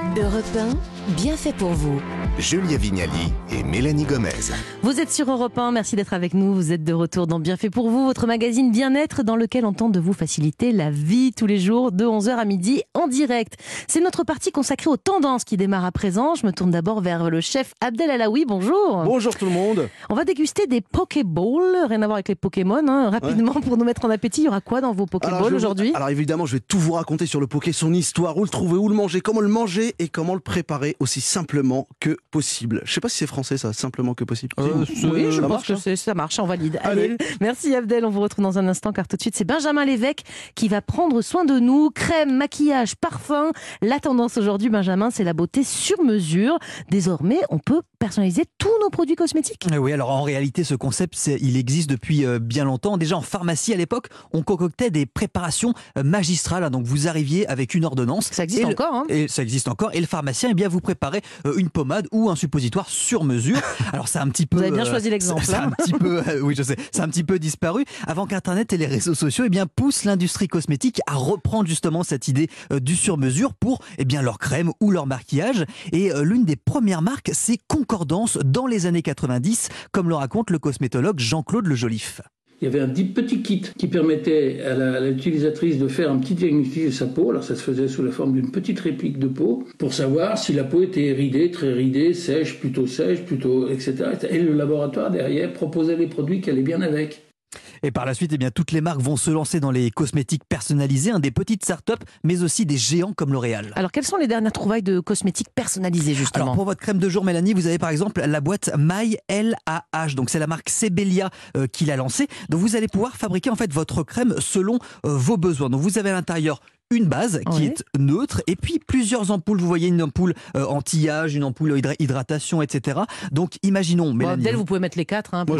Europe 1, bien fait pour vous. Julia Vignali et Mélanie Gomez. Vous êtes sur Europe 1, merci d'être avec nous. Vous êtes de retour dans Bien fait pour vous, votre magazine bien-être dans lequel on tente de vous faciliter la vie tous les jours de 11h à midi en direct. C'est notre partie consacrée aux tendances qui démarre à présent. Je me tourne d'abord vers le chef Abdel Alaoui. Bonjour. Bonjour tout le monde. On va déguster des Pokéballs, rien à voir avec les Pokémon. Rapidement, pour nous mettre en appétit, il y aura quoi dans vos Pokéballs aujourd'hui ? Alors évidemment, je vais tout vous raconter sur le Poké, son histoire, où le trouver, où le manger, comment le manger et comment le préparer aussi simplement que possible. Je sais pas si c'est français ça, simplement que possible. Oui, je pense que ça marche, on valide. Allez, merci Abdel, on vous retrouve dans un instant car tout de suite c'est Benjamin Lévesque qui va prendre soin de nous. Crème, maquillage, parfum. La tendance aujourd'hui, Benjamin, c'est la beauté sur mesure. Désormais, on peut personnaliser tous nos produits cosmétiques. Oui, alors en réalité, ce concept, il existe depuis bien longtemps. Déjà en pharmacie à l'époque, on concoctait des préparations magistrales. Donc vous arriviez avec une ordonnance. Ça existe encore. Et ça existe encore. Et le pharmacien, eh bien, vous préparait une pommade ou un suppositoire sur mesure. Alors c'est un petit peu. Vous avez bien choisi l'exemple. C'est un petit peu, oui, je sais. C'est un petit peu disparu. Avant qu'Internet et les réseaux sociaux, eh bien, poussent l'industrie cosmétique à reprendre justement cette idée du sur-mesure pour, eh bien, leur crème ou leur maquillage. Et l'une des premières marques, c'est Concordance dans les années 90, comme le raconte le cosmétologue Jean-Claude Le Joliffe. Il y avait un petit kit qui permettait à l'utilisatrice de faire un petit diagnostic de sa peau. Alors ça se faisait sous la forme d'une petite réplique de peau pour savoir si la peau était ridée, très ridée, sèche, plutôt, etc. Et le laboratoire derrière proposait les produits qui allaient bien avec. Et par la suite, eh bien, toutes les marques vont se lancer dans les cosmétiques personnalisés, des petites startups, mais aussi des géants comme L'Oréal. Alors, quelles sont les dernières trouvailles de cosmétiques personnalisés, justement ? Alors, pour votre crème de jour, Mélanie, vous avez par exemple la boîte My LAH. Donc, c'est la marque Sebelia qui l'a lancée. Donc, vous allez pouvoir fabriquer en fait votre crème selon vos besoins. Donc, vous avez à l'intérieur une base qui est neutre et puis plusieurs ampoules. Vous voyez une ampoule anti-âge, une ampoule hydratation, etc. Donc imaginons, Mélanie. Abdel, vous pouvez mettre les quatre. Moi,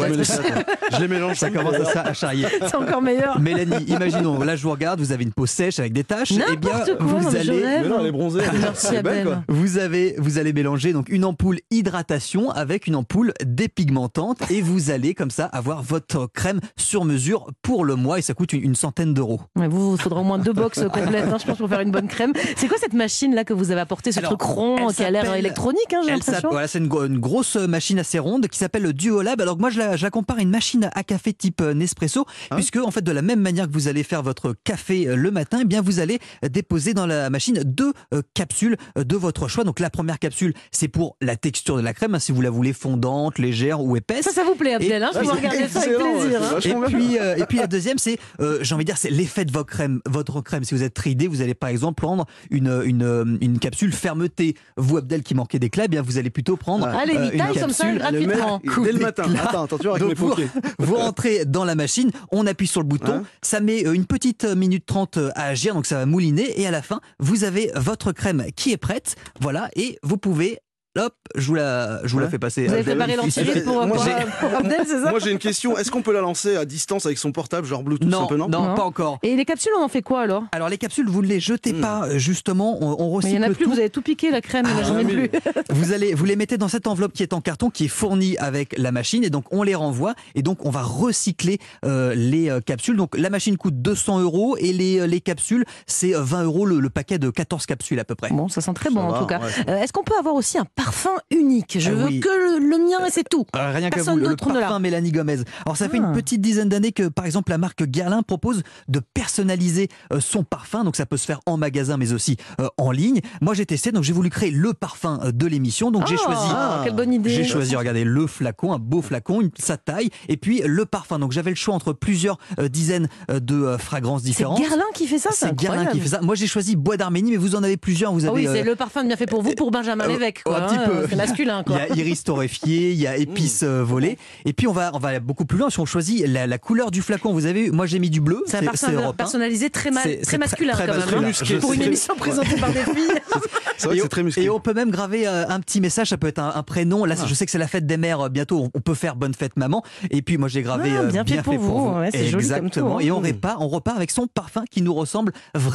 je les mélange. Ça commence à charrier. C'est encore meilleur. Mélanie, imaginons, là je vous regarde, vous avez une peau sèche avec des taches. N'importe eh bien, quoi, vous allez. Mais non, elle est bronzée. Merci Abdel. Vous allez mélanger donc une ampoule hydratation avec une ampoule dépigmentante et vous allez comme ça avoir votre crème sur mesure pour le mois et ça coûte une centaine d'euros. Ouais, il faudra au moins 2 box complètes, je pense, pour faire une bonne crème. C'est quoi cette machine là que vous avez apportée, ce truc rond qui a l'air électronique, j'ai l'impression. Voilà, c'est une grosse machine assez ronde qui s'appelle le Duolab. Alors moi je la compare à une machine à café type Nespresso, puisque en fait de la même manière que vous allez faire votre café le matin, eh bien vous allez déposer dans la machine 2 capsules de votre choix. Donc la première capsule, c'est pour la texture de la crème, si vous la voulez fondante, légère ou épaisse. Ça vous plaît Abdel, je peux regarder ça avec plaisir. Et puis la deuxième, c'est j'ai envie de dire, c'est l'effet de votre crème. Si vous êtes ridé, vous allez par exemple prendre une capsule fermeté. Vous, Abdel, qui manquait d'éclat, eh bien vous allez plutôt prendre une capsule comme ça, gratuitement. Dès le matin. Attends, tu vois, avec mes Poké. Vous rentrez dans la machine, on appuie sur le bouton, ça met une petite minute 30 à agir, donc ça va mouliner, et à la fin, vous avez votre crème qui est prête, voilà, et vous pouvez... Hop, je vous la fais passer. Vous avez préparé l'antivite pour Abdel, c'est ça ? Moi j'ai une question, est-ce qu'on peut la lancer à distance avec son portable, genre Bluetooth un peu, non, pas encore. Et les capsules, on en fait quoi alors ? Alors les capsules, vous ne les jetez pas, justement, on recycle tout. Mais il n'y en a plus, vous avez tout piqué la crème, j'en ai plus. Vous les mettez dans cette enveloppe qui est en carton, qui est fournie avec la machine, et donc on les renvoie, et donc on va recycler les capsules. Donc la machine coûte 200 € et les capsules, c'est 20 € le paquet de 14 capsules à peu près. Bon, ça sent très bon en tout cas. Est-ce qu'on peut avoir aussi un parfum unique ? Je veux que le mien et c'est tout. Rien qu'à vous, le parfum Mélanie Gomez. Alors ça fait une petite dizaine d'années que par exemple la marque Guerlain propose de personnaliser son parfum, donc ça peut se faire en magasin mais aussi en ligne. Moi j'ai testé, donc j'ai voulu créer le parfum de l'émission, donc j'ai choisi. Quelle bonne idée. J'ai choisi, regardez, le flacon, un beau flacon, sa taille, et puis le parfum. Donc j'avais le choix entre plusieurs dizaines de fragrances différentes. C'est Guerlain qui fait ça, c'est Guerlain qui fait ça. Moi j'ai choisi Bois d'Arménie, mais vous en avez plusieurs. Vous avez, oui, c'est le parfum bien fait pour vous, pour Benjamin Lévesque. Un petit peu. C'est masculin, quoi. Il y a iris torréfié, il y a épices volées. Et puis on va beaucoup plus loin. Si on choisit la couleur du flacon, vous avez, moi j'ai mis du bleu. C'est un parfum personnalisé très masculin, très quand même. Pour une émission présentée par des filles. C'est vrai que c'est très musclé. Et on peut même graver un petit message. Ça peut être un prénom. Là, je sais que c'est la fête des mères bientôt. On peut faire bonne fête maman. Et puis moi j'ai gravé bien fait pour vous. Ouais, c'est joli comme tout. Et on repart avec son parfum qui nous ressemble vraiment.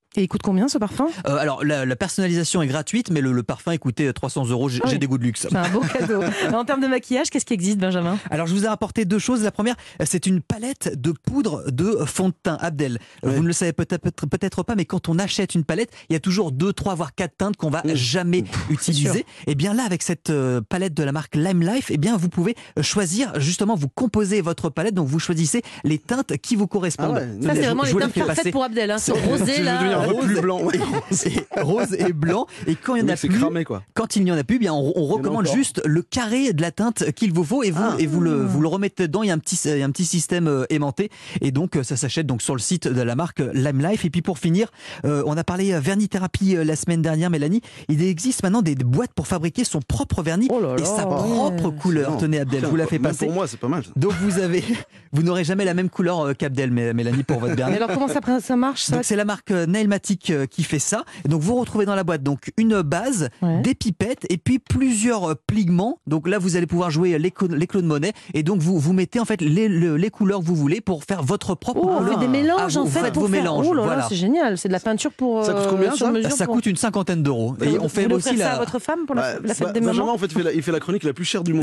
Et il coûte combien ce parfum? Alors la personnalisation est gratuite, mais le parfum est coûté 300 €. J'ai des goûts de luxe. C'est un beau cadeau. En termes de maquillage, qu'est-ce qui existe, Benjamin? Alors je vous ai apporté 2 choses. La première, c'est une palette de poudre de fond de teint. Abdel, vous ne le savez peut-être pas, mais quand on achète une palette, il y a toujours 2, 3, voire 4 teintes qu'on va jamais utiliser. Et bien là, avec cette palette de la marque Lime Life, eh bien vous pouvez choisir, justement, vous composez votre palette, donc vous choisissez les teintes qui vous correspondent. Ça, c'est vraiment les teintes parfaites pour Abdel. Ce rosé là. Plus blanc. Rose et blanc. Et quand il n'y en a plus, cramé, quoi. Quand il n'y en a plus, bien on recommande juste le carré de la teinte qu'il vous faut et vous le remettez dedans. Il y a un petit système aimanté et donc ça s'achète donc sur le site de la marque Lime Life. Et puis pour finir, on a parlé vernis-thérapie la semaine dernière, Mélanie. Il existe maintenant des boîtes pour fabriquer son propre vernis et sa propre couleur. Tenez, Abdel, je vous la fais passer. Pour moi, c'est pas mal. Donc vous n'aurez jamais la même couleur qu'Abdel, Mélanie, pour votre vernis. Mais alors comment ça marche ça? Donc c'est la marque Nailmatic qui fait ça. Et donc vous retrouvez dans la boîte donc une base, des pipettes et puis plusieurs pigments. Donc là vous allez pouvoir jouer les Claude Monet et donc vous mettez en fait les couleurs que vous voulez pour faire votre propre couleur. On fait des mélanges vous faites vos mélanges. Oh là là, voilà. c'est génial. C'est de la peinture pour. Ça coûte combien Ça coûte une 50aine d'euros. Et on fait aussi ça à votre femme pour la fête des Benjamin, mamans. en fait, il fait la chronique la plus chère du monde.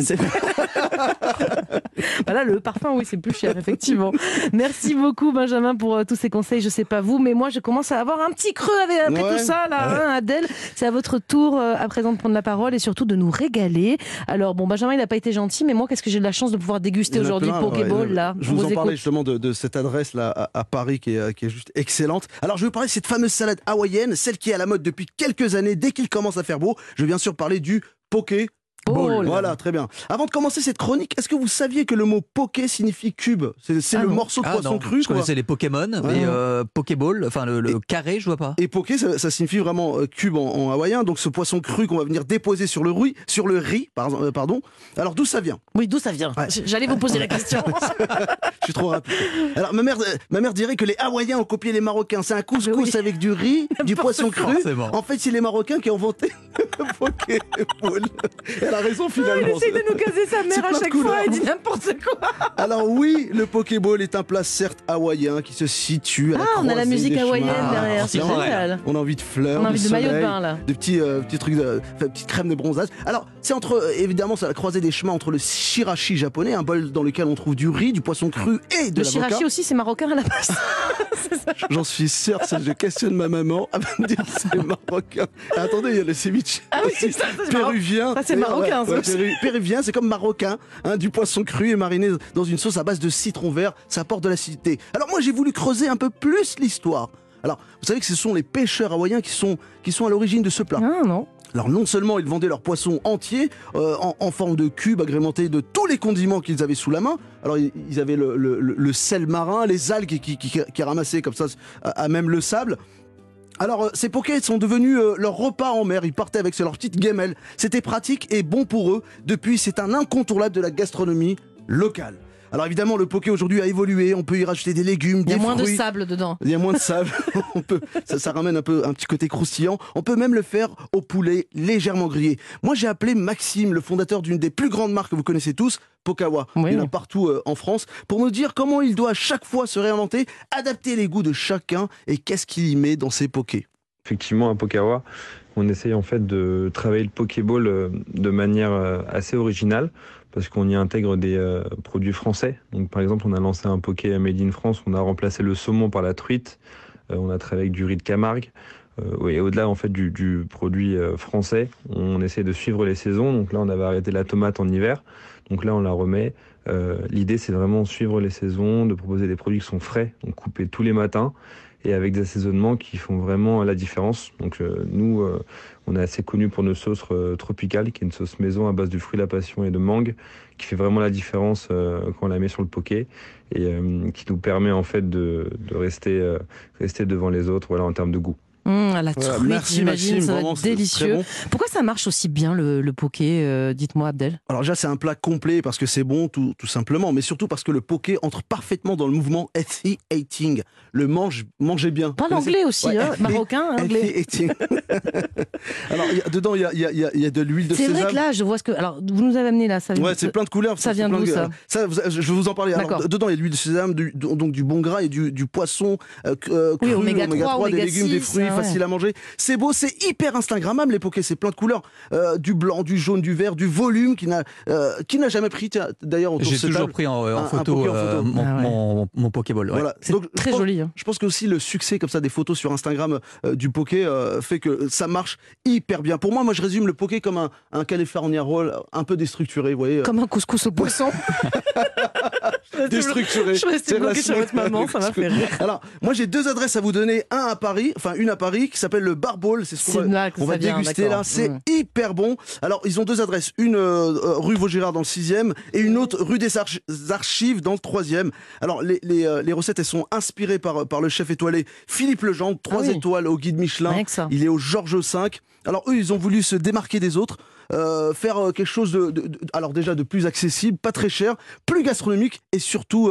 Là, le parfum, oui, c'est plus cher, effectivement. Merci beaucoup, Benjamin, pour tous ces conseils. Je sais pas vous, mais moi, je commence à avoir un petit creux après tout ça, là, Adèle. C'est à votre tour à présent de prendre la parole et surtout de nous régaler. Alors, bon, Benjamin, il n'a pas été gentil, mais moi, qu'est-ce que j'ai de la chance de pouvoir déguster aujourd'hui le Pokéball, là. Je vous en parlais justement de cette adresse-là à Paris qui est juste excellente. Alors, je vais vous parler de cette fameuse salade hawaïenne, celle qui est à la mode depuis quelques années, dès qu'il commence à faire beau. Je vais bien sûr parler du Pokéball. Voilà, très bien. Avant de commencer cette chronique, est-ce que vous saviez que le mot poké signifie cube? C'est le morceau de poisson cru. Je connaissais les Pokémon, mais Pokéball, enfin le carré, je vois pas. Et poké, ça signifie vraiment cube en hawaïen. Donc ce poisson cru qu'on va venir déposer sur le riz, pardon. Alors d'où ça vient? Oui, d'où ça vient? J'allais vous poser la question. Je suis trop rapide. Alors ma mère dirait que les Hawaïens ont copié les Marocains. C'est un couscous avec du riz, du poisson cru. En fait, c'est les Marocains qui ont inventé le Pokéball. Elle a raison finalement. Il essaie de nous caser sa mère à chaque fois, elle dit n'importe quoi. Alors oui, le Pokéball est un plat certes hawaïen qui se situe à la croisée on a la musique des hawaïenne chemins. derrière, c'est génial. On a envie de fleurs, on a envie de maillot de soleil, bain là. de petits trucs, petites crèmes de bronzage. Alors c'est évidemment c'est à la croisée des chemins entre le shirashi japonais, un bol dans lequel on trouve du riz, du poisson cru et de l'avocat. Le shirashi aussi c'est marocain à la base. J'en suis sûr, je questionne ma maman, elle va me dire c'est marocain. Attendez, il y a le ceviche aussi, péruvien. Ça c'est marocain. Péruvien, c'est comme marocain, du poisson cru et mariné dans une sauce à base de citron vert, ça apporte de l'acidité. Alors moi j'ai voulu creuser un peu plus l'histoire. Alors vous savez que ce sont les pêcheurs hawaïens qui sont à l'origine de ce plat. Ah non. Alors non seulement ils vendaient leurs poissons entiers en forme de cubes agrémentés de tous les condiments qu'ils avaient sous la main. Alors ils avaient le sel marin, les algues qui ramassaient comme ça à même le sable. Alors ces pokés sont devenus leur repas en mer, ils partaient avec leur petite gamelle. C'était pratique et bon pour eux. Depuis, c'est un incontournable de la gastronomie locale. Alors évidemment, le poké aujourd'hui a évolué, on peut y rajouter des légumes, des fruits. Il y a moins de sable dedans. Il y a moins de sable, ça ramène un petit côté croustillant. On peut même le faire au poulet légèrement grillé. Moi j'ai appelé Maxime, le fondateur d'une des plus grandes marques que vous connaissez tous, Pokawa. Oui. Il y en a partout en France, pour nous dire comment il doit à chaque fois se réinventer, adapter les goûts de chacun et qu'est-ce qu'il y met dans ses pokés. Effectivement, à Pokawa, on essaye en fait de travailler le Pokéball de manière assez originale parce qu'on y intègre des produits français. Donc, par exemple, on a lancé un Poké Made in France, on a remplacé le saumon par la truite, on a travaillé avec du riz de Camargue. Et au-delà en fait du produit français, on essaie de suivre les saisons. Donc là, on avait arrêté la tomate en hiver. Donc là, on la remet. L'idée, c'est vraiment de suivre les saisons, de proposer des produits qui sont frais, donc coupés tous les matins, et avec des assaisonnements qui font vraiment la différence. Donc nous, on est assez connus pour nos sauces tropicales, qui est une sauce maison à base de fruits de la passion et de mangue, qui fait vraiment la différence quand on la met sur le poké, et qui nous permet en fait de rester devant les autres, voilà, en termes de goût. La truite, j'imagine, ça va être délicieux. Bon. Pourquoi ça marche aussi bien le poké, dites-moi Abdel? Alors déjà c'est un plat complet parce que c'est bon tout simplement, mais surtout parce que le poké entre parfaitement dans le mouvement healthy eating, le manger bien. Pas l'anglais aussi, marocain, anglais. Alors, dedans, il y a de l'huile de C'est sésame. vrai que là, je vois ce que. Alors, vous nous avez amené là, ça. Ouais, c'est plein de couleurs. Ça vient d'où, ça je vais vous en parler. Alors, D'accord. dedans, il y a de l'huile de sésame, donc du bon gras et du poisson cru, oméga 3, des légumes, 6, des fruits, facile à manger. C'est beau, c'est hyper instagrammable les pokés. C'est plein de couleurs, du blanc, du jaune, du vert, du volume qui n'a jamais pris. D'ailleurs, autour de J'ai cette toujours table, pris en un photo, poké en photo. mon Pokéball. Ouais. Voilà. C'est Donc, très joli. Hein. Je pense que aussi le succès comme ça des photos sur Instagram du poké fait que ça marche hyper bien. Pour moi, je résume le poké comme un California roll un peu déstructuré, vous voyez. Comme un couscous au poisson. Déstructuré. Je restais bloquée sur votre maman, ça m'a fait rire. Alors, moi j'ai deux adresses à vous donner, une à Paris qui s'appelle le Barball, c'est ce qu'on va déguster là, c'est hyper bon. Alors, ils ont deux adresses, une rue Vaugirard dans le 6e et une autre rue des Archives dans le 3e. Alors, les recettes, elles sont inspirées par le chef étoilé Philippe Legendre, 3 étoiles au guide Michelin. Il est au Georges V. Alors, eux, ils ont voulu se démarquer des autres. Faire quelque chose alors déjà de plus accessible, pas très cher, plus gastronomique et surtout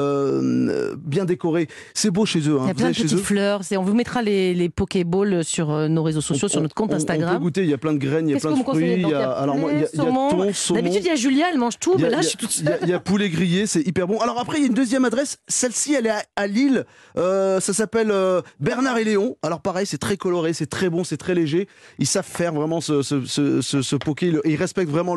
bien décoré. C'est beau chez eux. Il y a plein de petites fleurs. On vous mettra les Pokéballs sur nos réseaux sociaux, sur notre compte Instagram. On peut goûter, il y a plein de graines, il y a plein de fruits. Il y a thon, saumon. D'habitude, il y a Julia, elle mange tout, mais là, je suis toute seule. Il y a poulet grillé, c'est hyper bon. Alors après, il y a une deuxième adresse. Celle-ci, elle est à Lille. Ça s'appelle Bernard et Léon. Alors pareil, c'est très coloré, c'est très bon, c'est très léger. Ils savent faire vraiment ce poké. Ils respectent vraiment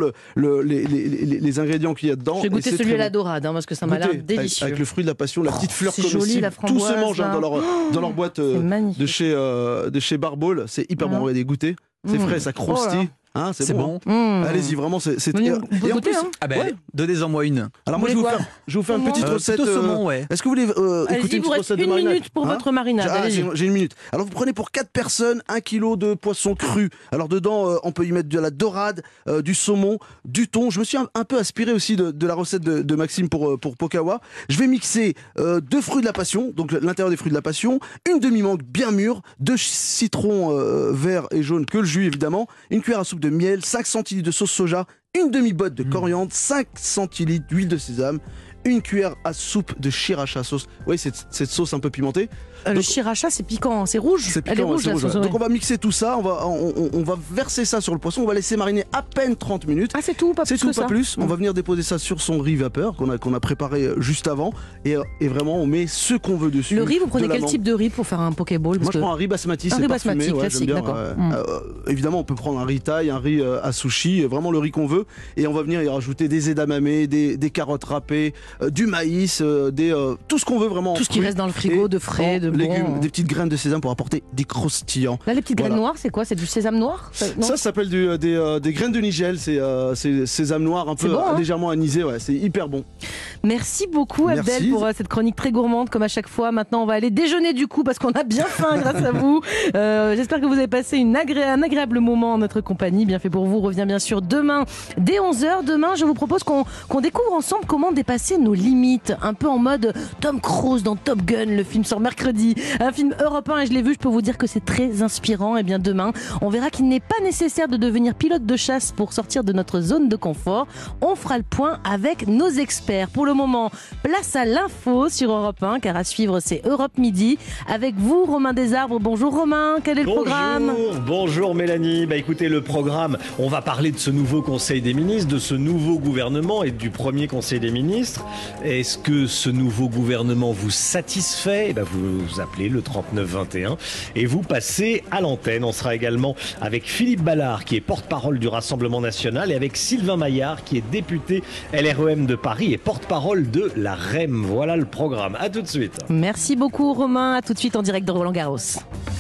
les ingrédients qu'il y a dedans. Je vais goûter celui à la dorade, parce que ça m'a l'air délicieux. Avec le fruit de la passion, la petite fleur comestible. Joli, la framboise. Tout se mange dans leur boîte de chez Barball. C'est hyper bon. Regardez, goûter. C'est frais, ça croustille. Hein, c'est bon. Allez-y, vraiment, c'est et en plus, donnez-en moi une. Alors moi, je vais vous faire une petite recette. Saumon, Est-ce que vous voulez écouter une petite recette de marinade? Une minute pour votre marinade. J'ai une minute. Alors vous prenez pour 4 personnes 1 kilo de poisson cru. Alors dedans, on peut y mettre de la dorade, du saumon, du thon. Je me suis un peu inspiré aussi de la recette de Maxime pour Pokawa. Je vais mixer 2 fruits de la passion, donc l'intérieur des fruits de la passion, une demi-mangue bien mûre, 2 citrons verts et jaunes, que le jus évidemment, une cuillère à soupe de miel, 5 centilitres de sauce soja, une demi-botte de coriandre, 5 centilitres d'huile de sésame, une cuillère à soupe de sriracha sauce. Oui, cette sauce un peu pimentée. Le sriracha, c'est piquant, c'est rouge. C'est piquant, elle est rouge, rouge. Donc on va mixer tout ça, on va verser ça sur le poisson, on va laisser mariner à peine 30 minutes. Ah, c'est tout, pas plus. C'est tout, pas plus. On va venir déposer ça sur son riz vapeur qu'on a préparé juste avant et vraiment on met ce qu'on veut dessus. Le riz, vous prenez quel type de riz pour faire un pokéball? Moi je prends un riz basmati, c'est parfumé. Classique, d'accord. Évidemment, on peut prendre un riz thaï, un riz à sushi, vraiment le riz qu'on veut. Et on va venir y rajouter des edamame, des carottes râpées, du maïs, tout ce qu'on veut vraiment. Tout ce qui reste dans le frigo de frais, de légumes, des petites graines de sésame pour apporter des croustillants. Là, les petites graines noires, c'est quoi? C'est du sésame noir? Ça s'appelle des graines de nigel. C'est sésame noir un peu légèrement anisé. Ouais, c'est hyper bon. Merci beaucoup, Abdel, pour cette chronique très gourmande, comme à chaque fois. Maintenant, on va aller déjeuner du coup, parce qu'on a bien faim grâce à vous. J'espère que vous avez passé un agréable moment en notre compagnie. Bien fait pour vous. Revient bien sûr demain, dès 11h. Demain, je vous propose qu'on découvre ensemble comment dépasser nos limites. Un peu en mode Tom Cruise dans Top Gun. Le film sort mercredi. Un film européen, et je l'ai vu, je peux vous dire que c'est très inspirant. Et bien demain, on verra qu'il n'est pas nécessaire de devenir pilote de chasse pour sortir de notre zone de confort. On fera le point avec nos experts. Pour le moment, place à l'info sur Europe 1, car à suivre, c'est Europe Midi. Avec vous, Romain Desarbres. Bonjour Romain, quel est le programme? Bonjour Mélanie. Écoutez, le programme, on va parler de ce nouveau Conseil des ministres, de ce nouveau gouvernement et du premier Conseil des ministres. Est-ce que ce nouveau gouvernement vous satisfait? Vous appelez le 3921 et vous passez à l'antenne. On sera également avec Philippe Ballard, qui est porte-parole du Rassemblement national, et avec Sylvain Maillard, qui est député LREM de Paris et porte-parole de la REM. Voilà le programme. À tout de suite. Merci beaucoup Romain. À tout de suite en direct de Roland-Garros.